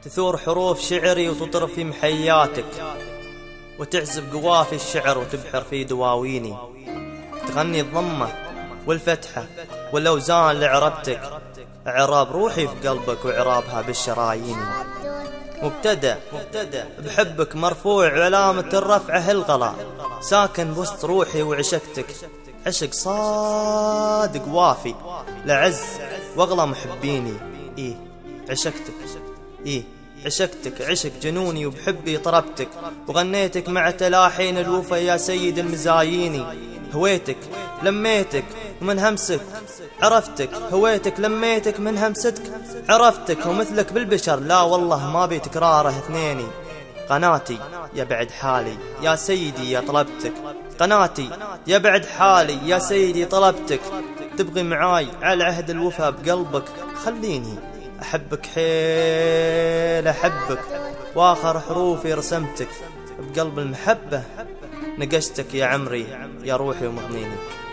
تثور حروف شعري وتطرف في محياتك، وتعزف قوافي الشعر وتبحر في دواويني، تغني الضمة والفتحة والأوزان لعربتك، عراب روحي في قلبك وعرابها بالشرايين. مبتدأ بحبك مرفوع علامة الرفعة الغلا، ساكن وسط روحي وعشقتك، عشق صادق وافي لعز واغلى محبيني. عشقتك عشق جنوني، وبحبي طربتك وغنيتك مع تلاحين الوفا يا سيد المزاييني. هويتك لميتك ومن همسك عرفتك، هويتك لميتك من همستك عرفتك، ومثلك بالبشر لا والله ما بي تكراره اثنيني. قناتي يا بعد حالي يا سيدي يا طلبتك، قناتي يا بعد حالي يا سيدي طلبتك، تبغي معاي على عهد الوفا بقلبك، خليني أحبك حيل أحبك، وآخر حروفي رسمتك بقلب المحبة، نقشتك يا عمري يا روحي ومضنيني.